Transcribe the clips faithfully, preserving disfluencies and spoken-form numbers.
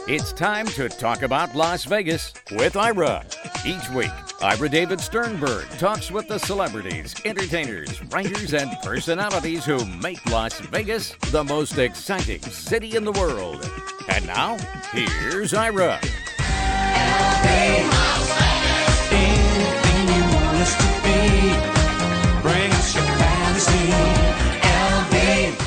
It's time to talk about Las Vegas with Ira. Each week, Ira David Sternberg talks with the celebrities, entertainers, writers, and personalities who make Las Vegas the most exciting city in the world. And now, here's Ira. Anything you want us to be, bring us your fantasy, L V.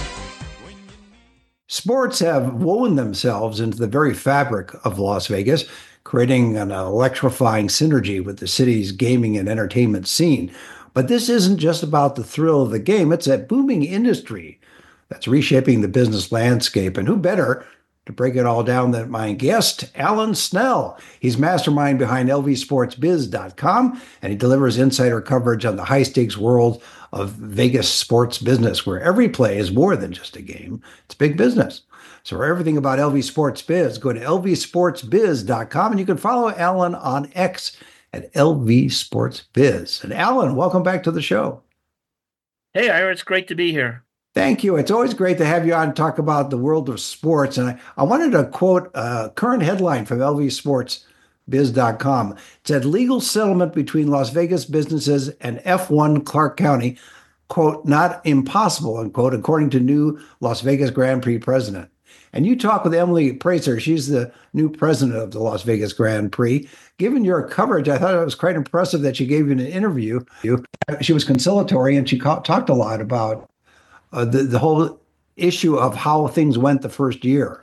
Sports have woven themselves into the very fabric of Las Vegas, creating an electrifying synergy with the city's gaming and entertainment scene. But this isn't just about the thrill of the game, it's a booming industry that's reshaping the business landscape. And who better to break it all down than my guest, Alan Snell? He's mastermind behind L V Sports Biz dot com, and he delivers insider coverage on the high-stakes world of Vegas sports business, where every play is more than just a game. It's big business. So for everything about L V Sports Biz, go to L V Sports Biz dot com, and you can follow Alan on X at L V Sports Biz. And Alan, welcome back to the show. Hey, Ira, it's great to be here. Thank you. It's always great to have you on and talk about the world of sports. And I, I wanted to quote a current headline from L V Sports Biz dot com. It said, legal settlement between Las Vegas businesses and F one Clark County, quote, not impossible, unquote, according to new Las Vegas Grand Prix president. And you talk with Emily Prazer. She's the new president of the Las Vegas Grand Prix. Given your coverage, I thought it was quite impressive that she gave you an interview. She was conciliatory, and she ca- talked a lot about uh, the, the whole issue of how things went the first year.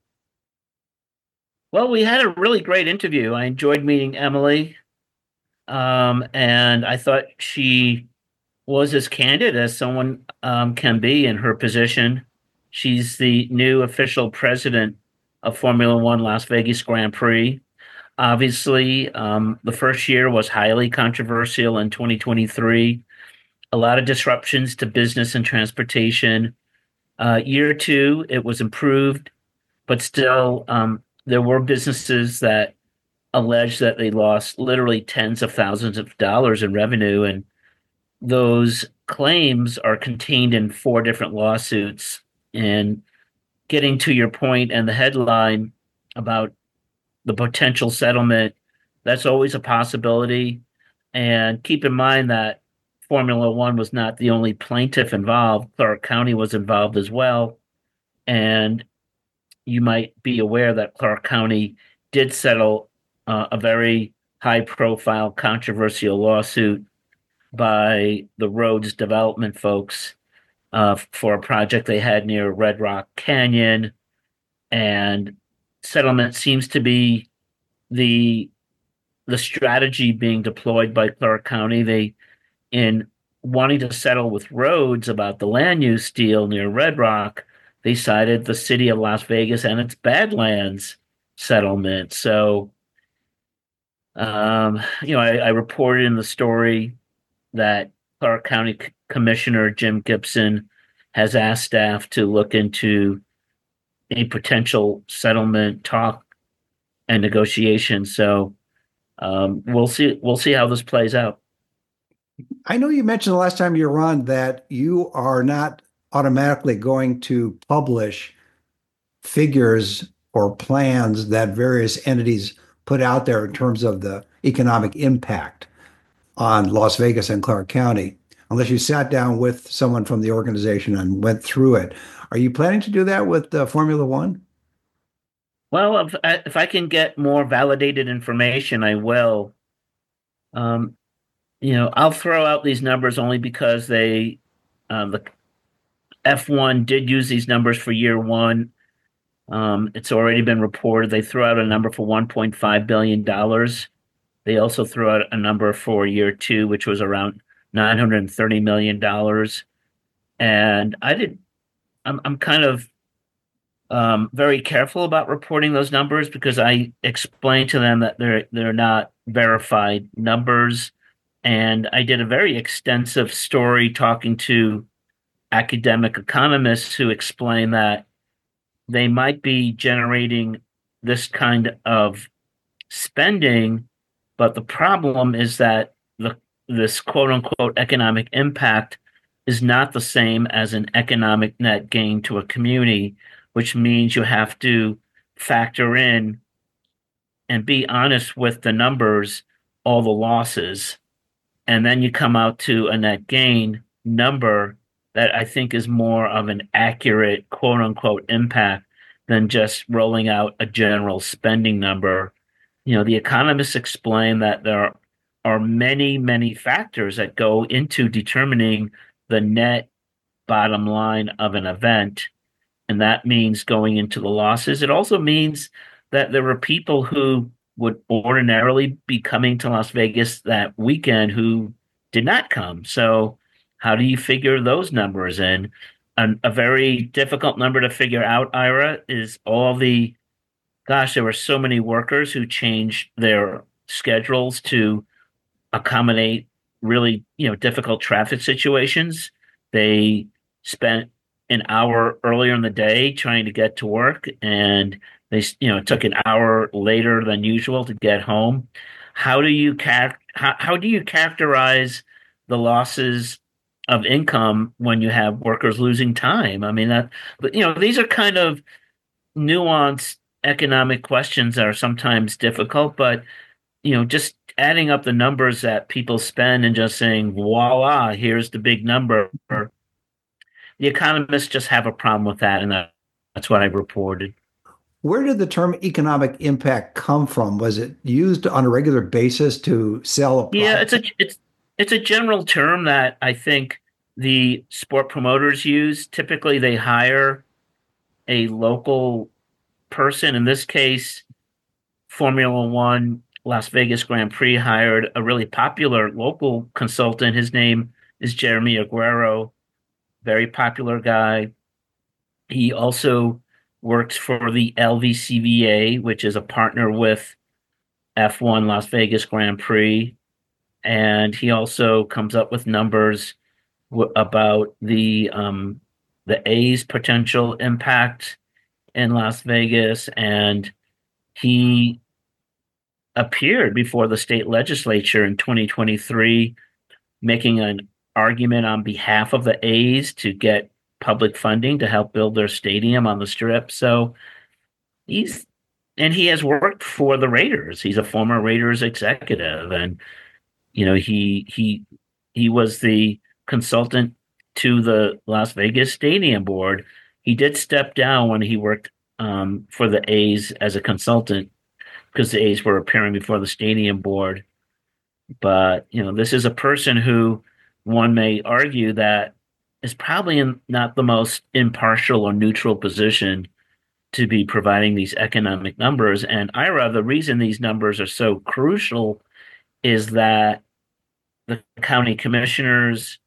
Well, we had a really great interview. I enjoyed meeting Emily, um, and I thought she was as candid as someone um, can be in her position. She's the new official president of Formula One Las Vegas Grand Prix. Obviously, um, the first year was highly controversial in twenty twenty-three. A lot of disruptions to business and transportation. Uh, year two, it was improved, but still, um, there were businesses that alleged that they lost literally tens of thousands of dollars in revenue, and those claims are contained in four different lawsuits. And getting to your point and the headline about the potential settlement, that's always a possibility. And keep in mind that Formula One was not the only plaintiff involved. Clark County was involved as well. And you might be aware that Clark County did settle uh, a very high-profile, controversial lawsuit by the roads development folks uh, for a project they had near Red Rock Canyon. And settlement seems to be the the strategy being deployed by Clark County. They, in wanting to settle with roads about the land use deal near Red Rock, they cited the city of Las Vegas and its Badlands settlement. So, um, you know, I, I reported in the story that Clark County C- Commissioner Jim Gibson has asked staff to look into a potential settlement talk and negotiation. So, um, we'll see. We'll see how this plays out. I know you mentioned the last time you were on that you are not automatically going to publish figures or plans that various entities put out there in terms of the economic impact on Las Vegas and Clark County, unless you sat down with someone from the organization and went through it. Are you planning to do that with uh, Formula One? Well, if I, if I can get more validated information, I will. Um, you know, I'll throw out these numbers only because they, um, the F one did use these numbers for year one. Um, it's already been reported. They threw out a number for one point five billion dollars. They also threw out a number for year two, which was around nine hundred thirty million dollars. And I did, I'm, I'm kind of um, very careful about reporting those numbers because I explained to them that they're, they're not verified numbers. And I did a very extensive story talking to academic economists who explain that they might be generating this kind of spending, but the problem is that the this quote unquote economic impact is not the same as an economic net gain to a community, which means you have to factor in and be honest with the numbers, all the losses, and then you come out to a net gain number that I think is more of an accurate quote unquote impact than just rolling out a general spending number. You know, the economists explain that there are many, many factors that go into determining the net bottom line of an event. And that means going into the losses. It also means that there were people who would ordinarily be coming to Las Vegas that weekend who did not come. So how do you figure those numbers in? An, a very difficult number to figure out, Ira, is all the, gosh, there were so many workers who changed their schedules to accommodate really, you know, difficult traffic situations. They spent an hour earlier in the day trying to get to work, and they, you know, it took an hour later than usual to get home. How do you char- how, how do you characterize the losses of income when you have workers losing time? I mean, that, you know, these are kind of nuanced economic questions that are sometimes difficult, but, you know, just adding up the numbers that people spend and just saying, voila, here's the big number. The economists just have a problem with that, and that, that's what I reported. Where did the term economic impact come from? Was it used on a regular basis to sell a product? Yeah, it's a it's it's a general term that I think the sport promoters use. Typically, they hire a local person. In this case, Formula One Las Vegas Grand Prix hired a really popular local consultant. His name is Jeremy Aguero, very popular guy. He also works for the L V C V A, which is a partner with F one Las Vegas Grand Prix. And he also comes up with numbers w- about the um, the A's potential impact in Las Vegas. And he appeared before the state legislature in twenty twenty-three, making an argument on behalf of the A's to get public funding to help build their stadium on the Strip. So he's, and he has worked for the Raiders. He's a former Raiders executive, and you know he he he was the consultant to the Las Vegas Stadium Board. He did step down when he worked um, for the A's as a consultant because the A's were appearing before the Stadium Board. But you know, this is a person who one may argue that is probably in not the most impartial or neutral position to be providing these economic numbers. And Ira, the reason these numbers are so crucial is that the county commissioners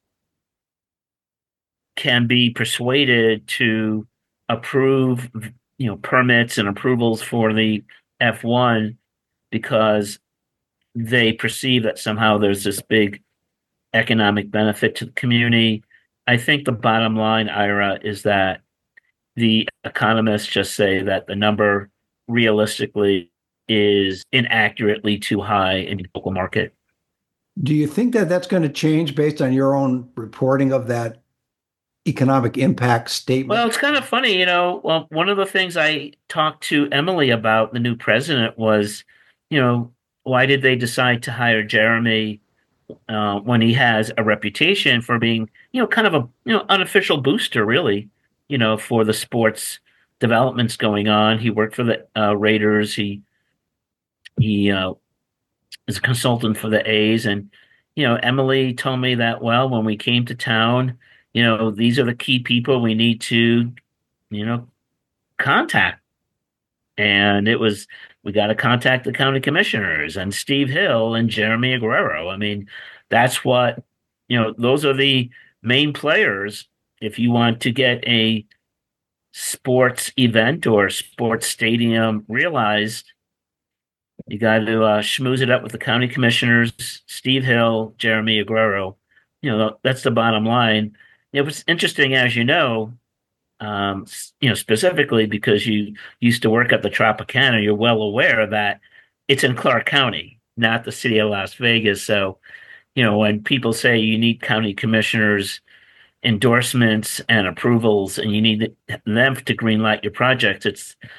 can be persuaded to approve, you know, permits and approvals for the F one because they perceive that somehow there's this big economic benefit to the community. I think the bottom line, Ira, is that the economists just say that the number realistically is inaccurately too high in the local market. Do you think that that's going to change based on your own reporting of that economic impact statement? Well, it's kind of funny, you know. Well, one of the things I talked to Emily about, the new president, was, you know, why did they decide to hire Jeremy uh, when he has a reputation for being, you know, kind of a, you know, unofficial booster, really, you know, for the sports developments going on. He worked for the uh, Raiders. He he uh, is a consultant for the A's, and you know, Emily told me that, well, when we came to town, you know, these are the key people we need to, you know, contact. And it was, we got to contact the county commissioners and Steve Hill and Jeremy Aguero. I mean, that's what, you know, those are the main players. If you want to get a sports event or sports stadium realized, you got to uh, schmooze it up with the county commissioners, Steve Hill, Jeremy Aguero. You know, that's the bottom line. It was interesting, as you know, um, you know, specifically because you used to work at the Tropicana, you're well aware that it's in Clark County, not the city of Las Vegas. So, you know, when people say you need county commissioners' endorsements and approvals and you need them to greenlight your projects, it's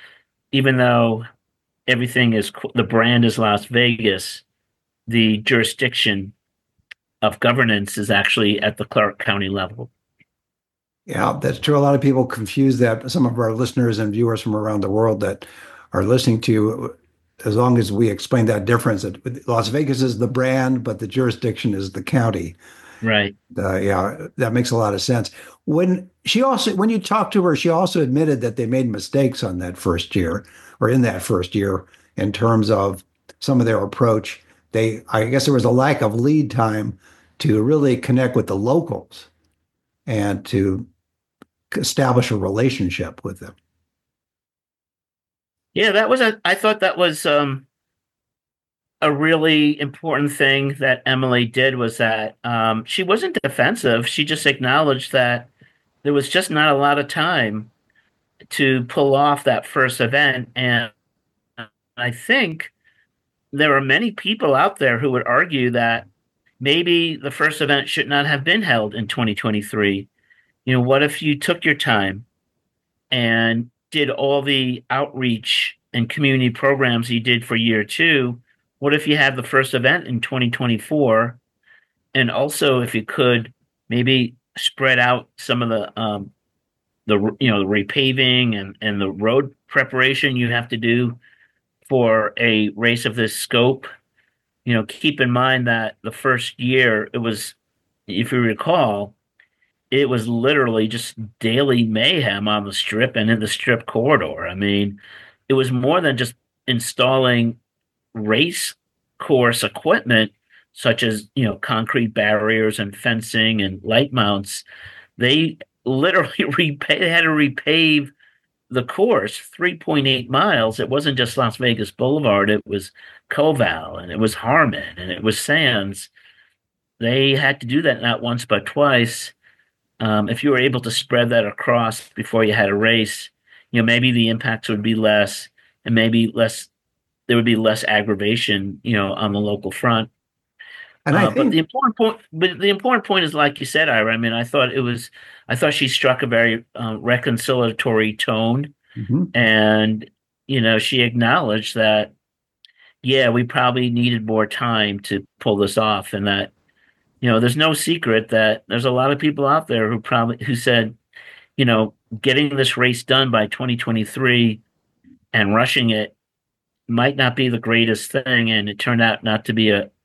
even though everything is the brand is Las Vegas, the jurisdiction of governance is actually at the Clark County level. Yeah, that's true. A lot of people confuse that. Some of our listeners and viewers from around the world that are listening to you, as long as we explain that difference, that Las Vegas is the brand, but the jurisdiction is the county. Right. Uh, yeah, that makes a lot of sense. When she also, when you talked to her, she also admitted that they made mistakes on that first year, or in that first year, in terms of some of their approach. They, I guess, there was a lack of lead time to really connect with the locals and to establish a relationship with them. Yeah, that was a. I thought that was um, a really important thing that Emily did was that um, she wasn't defensive. She just acknowledged that there was just not a lot of time to pull off that first event, and I think there are many people out there who would argue that maybe the first event should not have been held in twenty twenty-three. You know, what if you took your time and did all the outreach and community programs you did for year two? What if you had the first event in twenty twenty-four? And also, if you could maybe spread out some of the um, the you know the repaving and and the road preparation you have to do for a race of this scope. You know, keep in mind that the first year it was, if you recall, it was literally just daily mayhem on the strip and in the strip corridor. I mean, it was more than just installing race course equipment such as, you know, concrete barriers and fencing and light mounts. They literally repay, they had to repave the course three point eight miles. It wasn't just Las Vegas Boulevard, it was Koval and it was Harmon and it was Sands. They had to do that not once but twice. Um, if you were able to spread that across before you had a race, you know, maybe the impacts would be less and maybe less, there would be less aggravation, you know, on the local front. And I Uh, but think the important point, but the important point is, like you said, Ira. I mean, I thought it was, I thought she struck a very uh, reconciliatory tone, mhm. and you know, she acknowledged that, yeah, we probably needed more time to pull this off, and that, you know, there's no secret that there's a lot of people out there who probably who said, you know, getting this race done by twenty twenty-three and rushing it might not be the greatest thing, and it turned out not to be a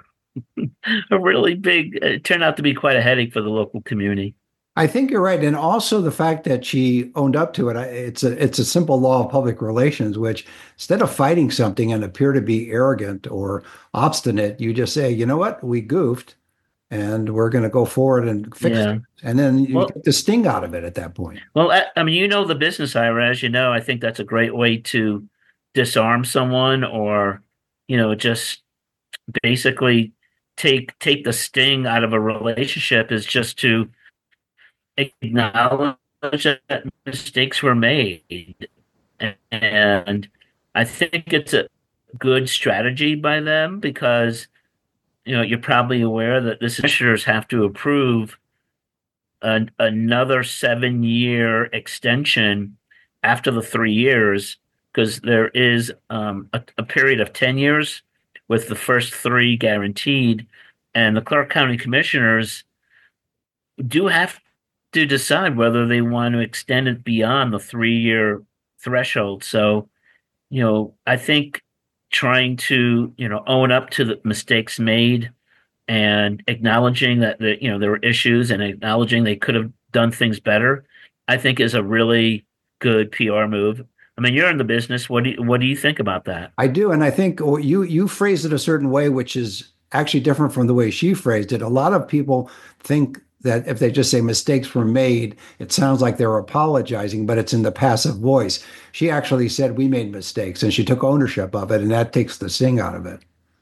a really big. It turned out to be quite a headache for the local community. I think you're right, and also the fact that she owned up to it. I- It's a it's a simple law of public relations, which instead of fighting something and appear to be arrogant or obstinate, you just say, you know what, we goofed, and we're going to go forward and fix Yeah. it, and then you Well, get the sting out of it at that point. well, I, I mean, you know the business, Ira, as you know. I think that's a great way to disarm someone, or you know, just basically take take the sting out of a relationship, is just to acknowledge that mistakes were made. And I think it's a good strategy by them because, you know, you're probably aware that the commissioners have to approve an, another seven year extension after the three years because there is um, a, a period of ten years with the first three guaranteed. And the Clark County commissioners do have to decide whether they want to extend it beyond the three year threshold. So, you know, I think trying to, you know, own up to the mistakes made and acknowledging that the, you know, there were issues and acknowledging they could have done things better, I think is a really good P R move. I mean, you're in the business. What do you, what do you think about that? I do, and I think oh, you you phrased it a certain way, which is actually different from the way she phrased it. A lot of people think that if they just say mistakes were made, it sounds like they're apologizing, but it's in the passive voice. She actually said we made mistakes, and she took ownership of it, and that takes the sting out of it,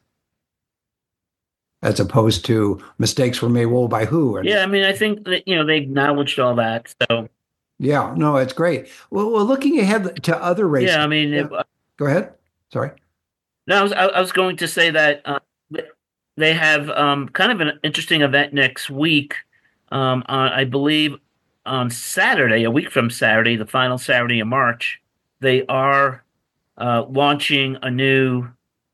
as opposed to mistakes were made. Well, by who? And Yeah, I mean, I think that, you know, they acknowledged all that. So, yeah, no, it's great. Well, well, looking ahead to other races. yeah, I mean, Yeah. it, Go ahead. Sorry. no, I was, I, I was going to say that uh, they have um, kind of an interesting event next week. Um, on, I believe on Saturday, a week from Saturday, the final Saturday of March, they are uh, launching a new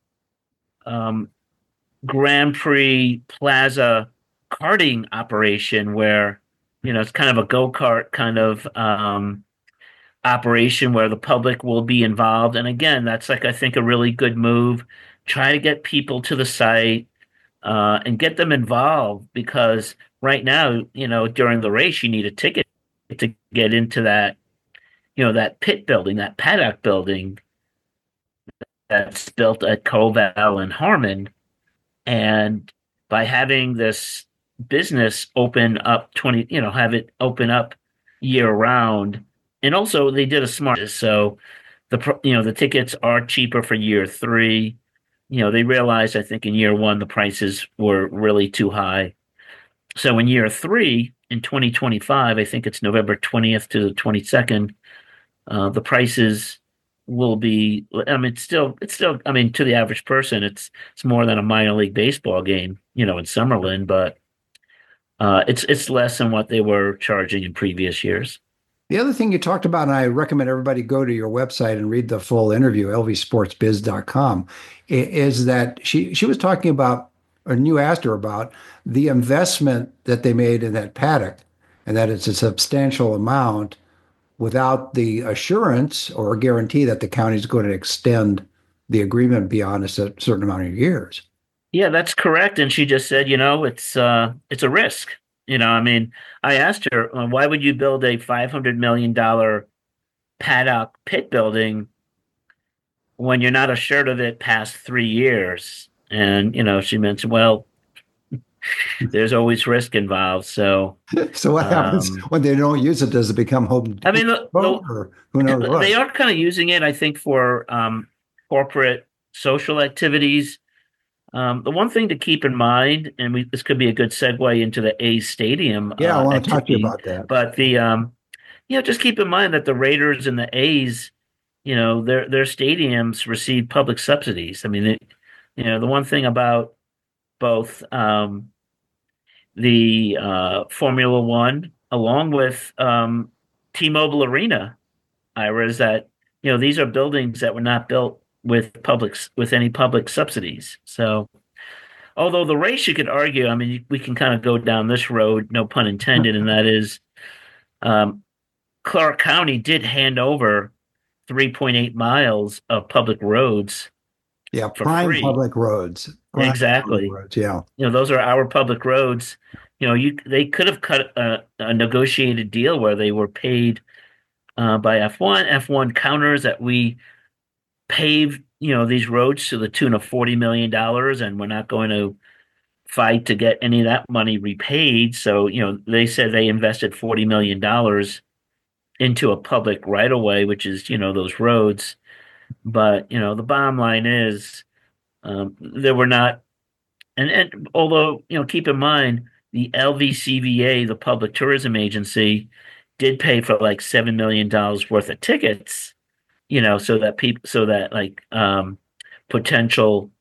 um, Grand Prix Plaza karting operation where, you know, it's kind of a go-kart kind of um, operation where the public will be involved. And again, that's like, I think, a really good move. Try to get people to the site uh, and get them involved because right now, you know, during the race, you need a ticket to get into that, you know, that pit building, that paddock building that's built at Koval and Harmon. And by having this business open up twenty, you know, have it open up year round. And also they did a smart, so the, pr- you know, the tickets are cheaper for year three. You know, they realized, I think in year one, the prices were really too high. So in year three, in twenty twenty-five, I think it's November twentieth to the twenty-second, uh, the prices will be, I mean, it's still, it's still, I mean, to the average person, it's, it's more than a minor league baseball game, you know, in Summerlin, but uh, it's, it's less than what they were charging in previous years. The other thing you talked about, and I recommend everybody go to your website and read the full interview, L V sports biz dot com, is that she she was talking about, and you asked her about the investment that they made in that paddock, and that it's a substantial amount without the assurance or guarantee that the county is going to extend the agreement beyond a certain amount of years. Yeah, that's correct. And she just said, you know, it's uh, it's a risk. You know, I mean, I asked her, uh, why would you build a five hundred million dollars paddock pit building when you're not assured of it past three years? And, you know, she mentioned, well, there's always risk involved. So, so what happens um, when they don't use it? Does it become home? I mean, the, or who knows what? They are kind of using it, I think, for um, corporate social activities. Um, the one thing to keep in mind, and we, this could be a good segue into the A's stadium. Yeah, uh, I want to activity, talk to you about that. But the, um, you know, just keep in mind that the Raiders and the A's, you know, their their stadiums receive public subsidies. I mean, it, you know, the one thing about both um, the uh, Formula One, along with um, T-Mobile Arena, Ira, is that, you know, these are buildings that were not built with public with any public subsidies. So, although the race, you could argue, I mean, we can kind of go down this road, no pun intended, and that is, um, Clark County did hand over three point eight miles of public roads. Yeah, for prime free. public roads. Prime exactly. Public roads, yeah. You know, those are our public roads. You know, you they could have cut a, a negotiated deal where they were paid uh, by F one, F one counters that we pave, you know, these roads to the tune of forty million dollars, and we're not going to fight to get any of that money repaid. So, you know, they said they invested forty million dollars into a public right of way, which is, you know, those roads. But, you know, the bottom line is um, there were not, and, and although, you know, keep in mind, the L V C V A, the Public Tourism Agency, did pay for like seven million dollars worth of tickets, you know, so that people, so that like um, potential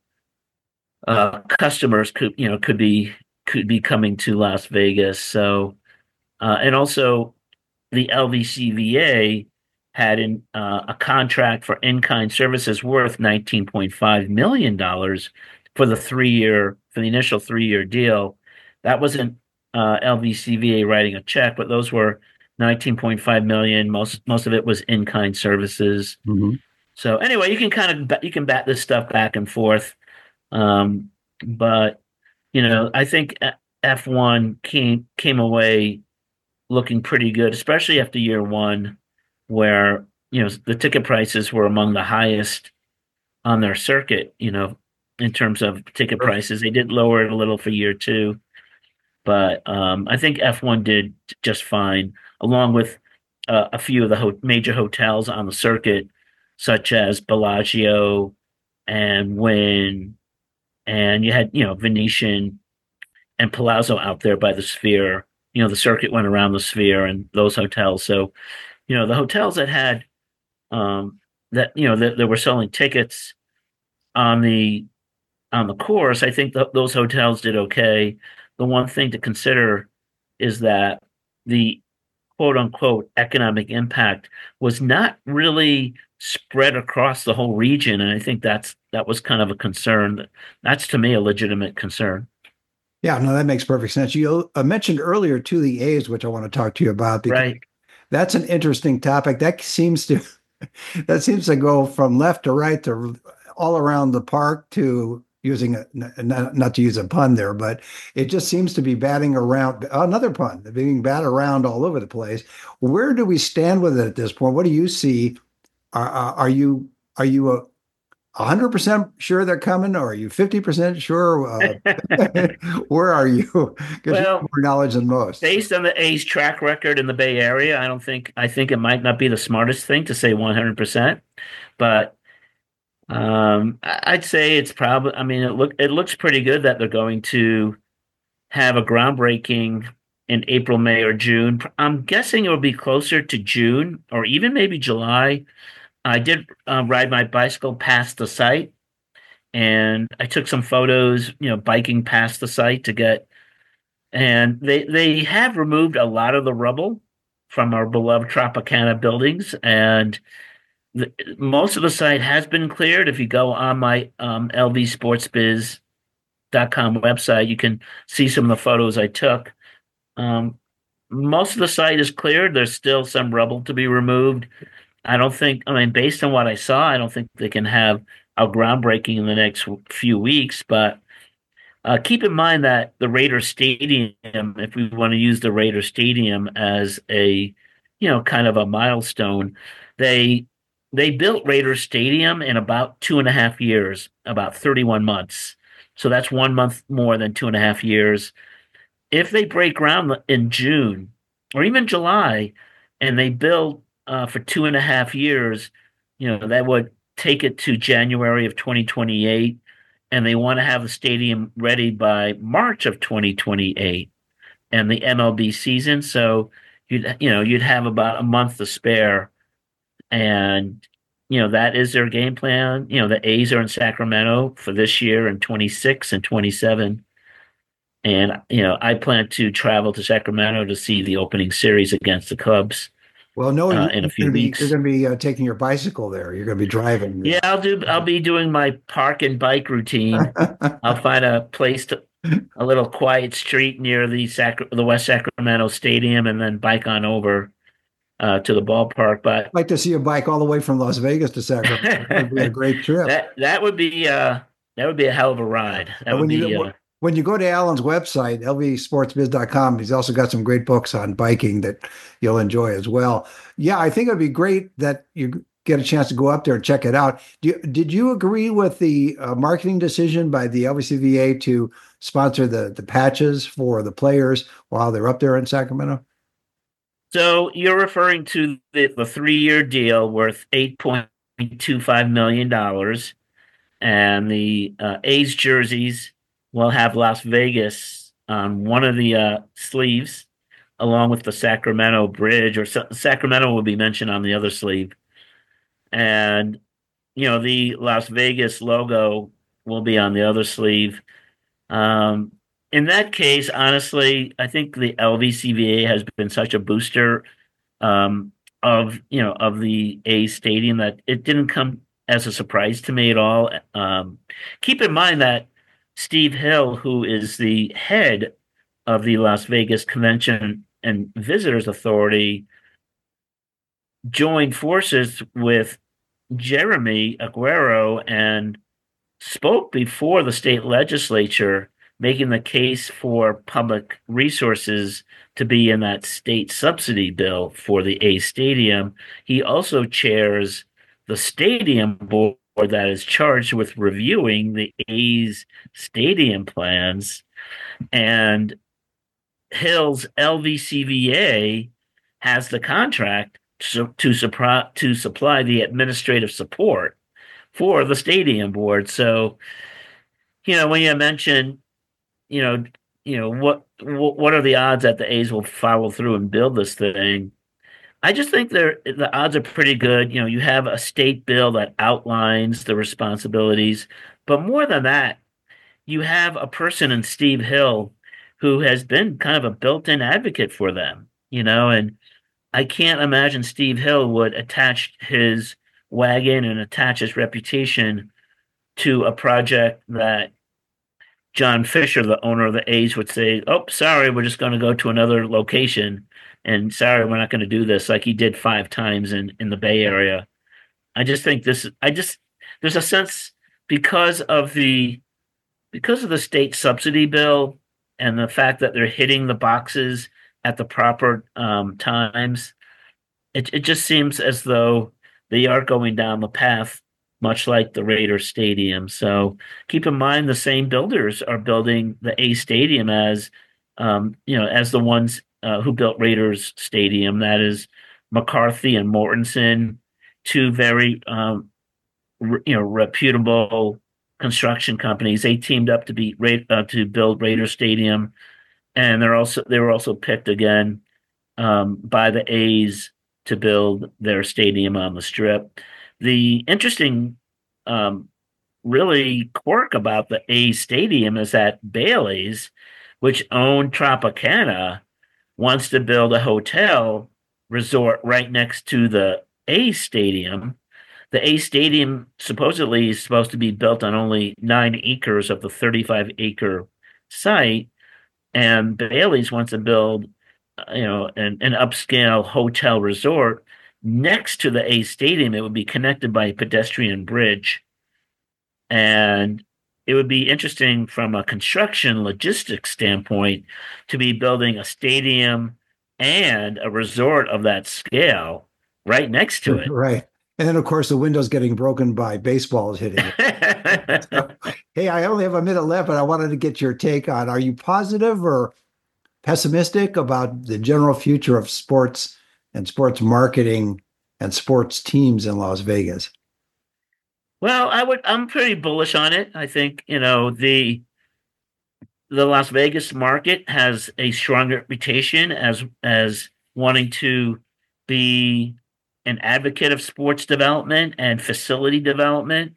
uh, customers could, you know, could be, could be coming to Las Vegas. So, uh, and also the L V C V A had in, uh, a contract for in-kind services worth nineteen point five million dollars for the three-year, for the initial three-year deal. That wasn't uh, L V C V A writing a check, but those were nineteen point five million. Most most of it was in-kind services. Mm-hmm. So anyway, you can kind of you can bat this stuff back and forth, um, but you know, I think F one came came away looking pretty good, especially after year one, where, you know, the ticket prices were among the highest on their circuit, you know, in terms of ticket prices. They did lower it a little for year two, but um, I think F one did just fine, along with uh, a few of the ho- major hotels on the circuit, such as Bellagio and Wynn, and you had, you know, Venetian and Palazzo out there by the Sphere. You know, the circuit went around the Sphere and those hotels. So, you know, the hotels that had um, that, you know, that, that were selling tickets on the on the course, I think th- those hotels did okay. The one thing to consider is that the quote unquote economic impact was not really spread across the whole region, and I think that's that was kind of a concern. That's to me a legitimate concern. Yeah, no, that makes perfect sense. You uh, mentioned earlier to the A's, which I want to talk to you about because Right. that's an interesting topic. That seems to that seems to go from left to right to all around the park to using a, not, not to use a pun there, but it just seems to be batting around another pun, being batted around all over the place. Where do we stand with it at this point? What do you see? Are, are are you are you a one hundred percent sure they're coming, or are you fifty percent sure? Uh, where are you? Because you have Well, more knowledge than most. based on the A's track record in the Bay Area, I don't think I think it might not be the smartest thing to say one hundred percent, but um, I- I'd say it's probably. I mean, it look it looks pretty good that they're going to have a groundbreaking in April, May, or June. I'm guessing it will be closer to June or even maybe July. I did uh, ride my bicycle past the site, and I took some photos, you know, biking past the site to get. And they they have removed a lot of the rubble from our beloved Tropicana buildings, and the, most of the site has been cleared. If you go on my um, L V sports biz dot com website, you can see some of the photos I took. Um, most of the site is cleared. There's still some rubble to be removed. I don't think, I mean, based on what I saw, I don't think they can have a groundbreaking in the next few weeks. But uh, keep in mind that the Raider Stadium, if we want to use the Raider Stadium as a, you know, kind of a milestone, they they built Raider Stadium in about two and a half years, about thirty-one months. So that's one month more than two and a half years. If they break ground in June or even July, and they build uh, for two and a half years, you know, that would take it to January of twenty twenty-eight, and they want to have the stadium ready by March of twenty twenty-eight and the M L B season. So you'd, you know, you'd have about a month to spare, and you know that is their game plan. You know, the A's are in Sacramento for this year and twenty-six and twenty-seven. And, you know, I plan to travel to Sacramento to see the opening series against the Cubs Well, no, uh, you're in a going few to be weeks. you're going to be uh, taking your bicycle there. You're going to be driving. Yeah, I'll do. I'll be doing my park and bike routine. I'll find a place to a little quiet street near the Sac- the West Sacramento Stadium, and then bike on over uh, to the ballpark. But I'd like to see a bike all the way from Las Vegas to Sacramento. That would be a great trip. that that would be uh, that would be a hell of a ride. That And would when you be. Uh, when you go to Alan's website, L V sports biz dot com, he's also got some great books on biking that you'll enjoy as well. Yeah, I think it'd be great that you get a chance to go up there and check it out. Do you, did you agree with the uh, marketing decision by the L V C V A to sponsor the the patches for the players while they're up there in Sacramento? So you're referring to the, the three-year deal worth eight point two five million dollars, and the uh, A's jerseys will have Las Vegas on one of the uh, sleeves, along with the Sacramento Bridge, or Sa- Sacramento will be mentioned on the other sleeve, and you know the Las Vegas logo will be on the other sleeve. Um, in that case, honestly, I think the L V C V A has been such a booster um, of you know of the A stadium that it didn't come as a surprise to me at all. Um, keep in mind that Steve Hill, who is the head of the Las Vegas Convention and Visitors Authority, joined forces with Jeremy Aguero and spoke before the state legislature, making the case for public resources to be in that state subsidy bill for the A Stadium. He also chairs the stadium board that is charged with reviewing the A's stadium plans. And Hill's L V C V A has the contract to, to, supply, to supply the administrative support for the stadium board. So, you know, when you mention, you know, you know what what are the odds that the A's will follow through and build this thing? I just think they're the odds are pretty good. You know, you have a state bill that outlines the responsibilities, but more than that, you have a person in Steve Hill who has been kind of a built-in advocate for them. You know, and I can't imagine Steve Hill would attach his wagon and attach his reputation to a project that John Fisher, the owner of the A's, would say, "Oh, sorry, we're just going to go to another location, and sorry, we're not going to do this," like he did five times in in the Bay Area. I just think this. I just there's a sense because of the because of the state subsidy bill and the fact that they're hitting the boxes at the proper um, times. It it just seems as though they are going down the path, much like the Raiders Stadium. So keep in mind, the same builders are building the A Stadium as, um, you know, as the ones uh, who built Raiders Stadium. That is McCarthy and Mortensen, two very, um, re- you know, reputable construction companies. They teamed up to be uh, to build Raiders Stadium, and they're also they were also picked again um, by the A's to build their stadium on the Strip. The interesting, um, really quirk about the A Stadium is that Bally's, which owned Tropicana, wants to build a hotel resort right next to the A Stadium. The A Stadium supposedly is supposed to be built on only nine acres of the thirty-five acre site, and Bally's wants to build, you know, an, an upscale hotel resort next to the A Stadium. It would be connected by a pedestrian bridge. And it would be interesting from a construction logistics standpoint to be building a stadium and a resort of that scale right next to it. Right. And then, of course, the window's getting broken by baseballs hitting it. So, hey, I only have a minute left, but I wanted to get your take on, are you positive or pessimistic about the general future of sports and sports marketing and sports teams in Las Vegas? Well, I would. I'm pretty bullish on it. I think you know the the Las Vegas market has a strong reputation as as wanting to be an advocate of sports development and facility development,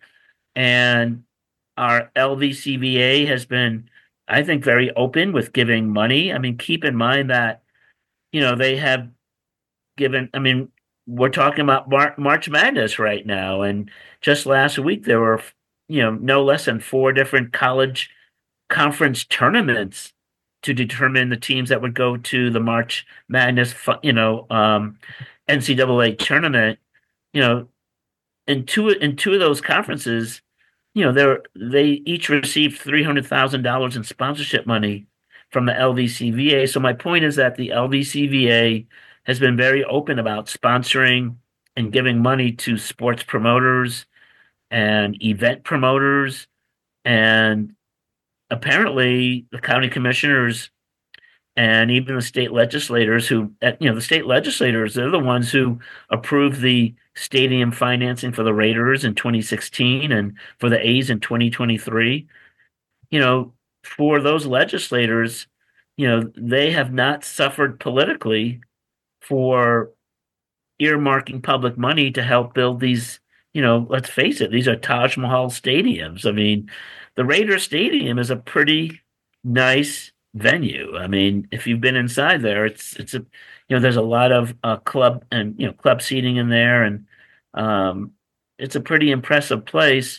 and our L V C V A has been, I think, very open with giving money. I mean, keep in mind that you know they have given. I mean, we're talking about Mar- March Madness right now, and just last week there were, you know, no less than four different college conference tournaments to determine the teams that would go to the March Madness, you know, um, N C double A tournament. You know, in two in two of those conferences, you know, they they each received three hundred thousand dollars in sponsorship money from the L V C V A. So my point is that the L V C V A has been very open about sponsoring and giving money to sports promoters and event promoters. And apparently the county commissioners and even the state legislators who, you know, the state legislators, they're the ones who approved the stadium financing for the Raiders in twenty sixteen and for the A's in twenty twenty-three. You know, for those legislators, you know, they have not suffered politically for earmarking public money to help build these, you know, let's face it, these are Taj Mahal stadiums. I mean, the Raiders Stadium is a pretty nice venue. I mean, if you've been inside there, it's it's a, you know, there's a lot of uh, club and, you know, club seating in there, and um, it's a pretty impressive place.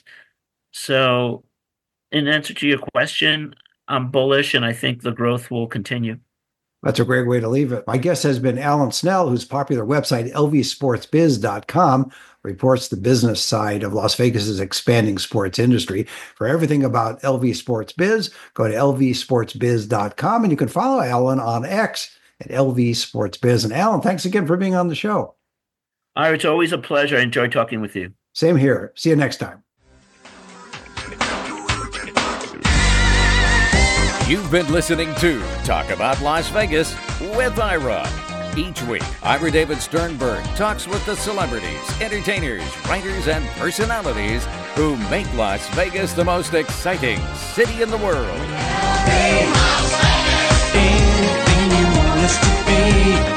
So in answer to your question, I'm bullish, and I think the growth will continue. That's a great way to leave it. My guest has been Alan Snell, whose popular website, L V sports biz dot com, reports the business side of Las Vegas's expanding sports industry. For everything about L V Sports Biz, go to L V sports biz dot com, and you can follow Alan on X at L V Sports Biz. And Alan, thanks again for being on the show. All right, it's always a pleasure. I enjoy talking with you. Same here. See you next time. You've been listening to Talk About Las Vegas with Ira. Each week, Ira David Sternberg talks with the celebrities, entertainers, writers, and personalities who make Las Vegas the most exciting city in the world. Anything you want us to be.